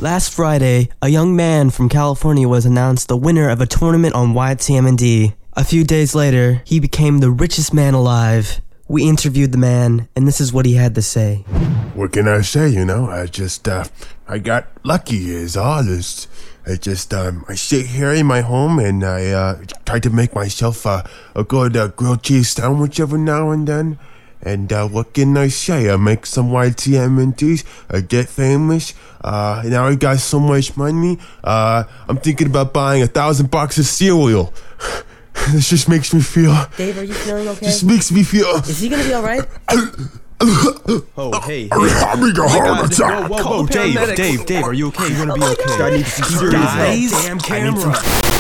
Last Friday, a young man from California was announced the winner of a tournament on YTM&D. A few days later, he became the richest man alive. We interviewed the man, and this is what he had to say. What can I say, I got lucky is all. I sit here in my home and I try to make myself a good grilled cheese sandwich every now and then. And what can I say? I make some YTM&Ds, I get famous. Now I got so much money. I'm thinking about buying 1,000 boxes of cereal. This just makes me feel... Dave, are you feeling okay? Just makes me feel... Is he gonna be alright? Oh, hey. I'm having a heart attack. Whoa, Dave, are you okay? You're gonna be okay. God. I need to see serious help. Damn camera.